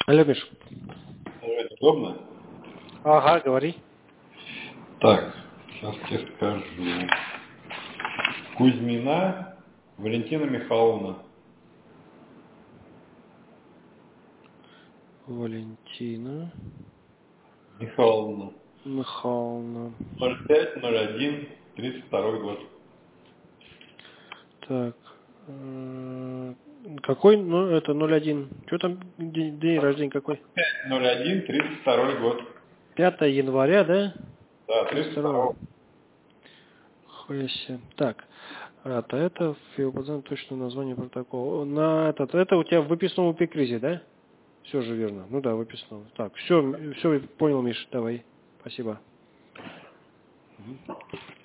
Алло, Миш. Это удобно? Ага, говори. Так, сейчас тебе скажу. Кузьмина Валентина Михайловна. Валентина Михайловна. Михайловна. 05-01-32 год. Так. Какой? Ну, это 01. Что там день рождения какой? 01-32 год. 5 января, да? Да, 32. 32. Хуясе. Так. Это фиопазан, точное название протокола. Это у тебя в выписном эпикризе, да? Все же верно. Ну да, выписном. Так, все понял, Миш, давай. Спасибо.